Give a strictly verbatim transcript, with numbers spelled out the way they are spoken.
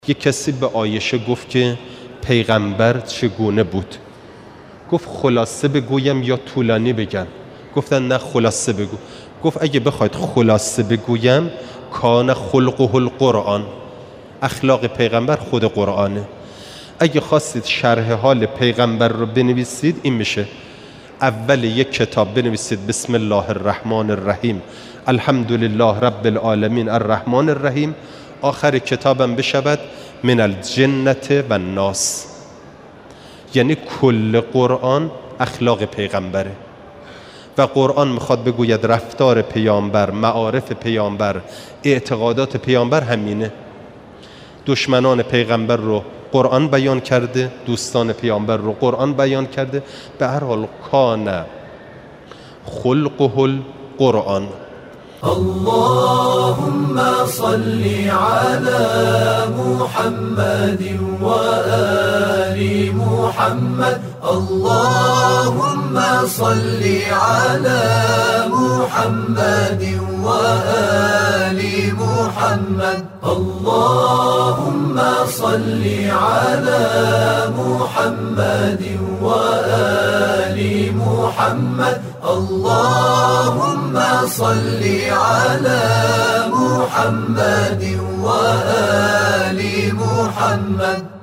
یک کسی به عایشه گفت که پیغمبر چگونه بود؟ گفت خلاصه بگویم یا طولانی بگم؟ گفتن نه خلاصه بگو. گفت اگه بخواید خلاصه بگویم کان خلقه القرآن، اخلاق پیغمبر خود قرآنه. اگه خواستید شرح حال پیغمبر رو بنویسید این میشه: اول یک کتاب بنویسید بسم الله الرحمن الرحیم الحمدلله رب العالمین الرحمن الرحیم، آخر کتابم بشود من الجنة و الناس. یعنی کل قرآن اخلاق پیغمبره و قرآن میخواد بگوید رفتار پیامبر، معارف پیامبر، اعتقادات پیامبر همینه. دشمنان پیغمبر رو قرآن بیان کرده، دوستان پیامبر رو قرآن بیان کرده. به هر حال کان خلقه القرآن. اللهم صل على محمد وآل محمد. اللهم صل على محمد وآل محمد. اللهم صل على محمد وآل محمد. اللهم صل على محمد وآل محمد.